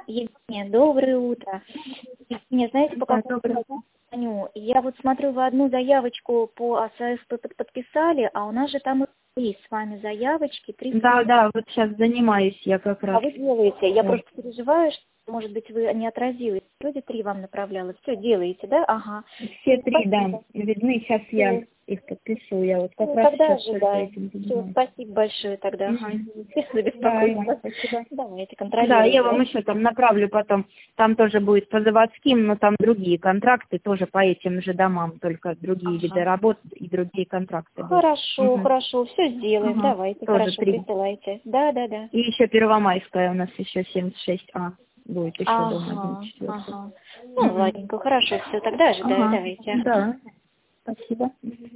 Евгения, доброе утро. Евгения, знаете, по Да, какому доброе. поводу звоню? Я вот смотрю, вы одну заявочку по АСС подписали, а у нас же там и есть с вами заявочки, 3 Да, да, вот сейчас занимаюсь я как раз. А вы делаете? Я Да. просто переживаю, что, может быть, вы не отразились. Вроде 3 вам направляла. Все делаете, да? Ага. Все 3, да, Спасибо. видны. Сейчас я их подпишу. Я вот как Ну, раз тогда сейчас только ожидаем. этим Все, занимаюсь. спасибо большое тогда. Ага. Мгм. Спасибо за Да, и вам беспокойство. спасибо. Давайте, Да, контролируйте. я вам еще там направлю потом. Там тоже будет по заводским, но там другие контракты тоже по этим же домам, только другие виды Ага. работ и другие контракты будут. Хорошо, Мгм. хорошо, все сделаем. Ага. Давайте, Тоже хорошо, 3. присылайте. Да, да, да. И еще Первомайская у нас еще 76А будет еще дом один Ага, четвертый. ага. Ну, ладненько, хорошо, все, тогда ожидаю, Ага, давайте. да, спасибо.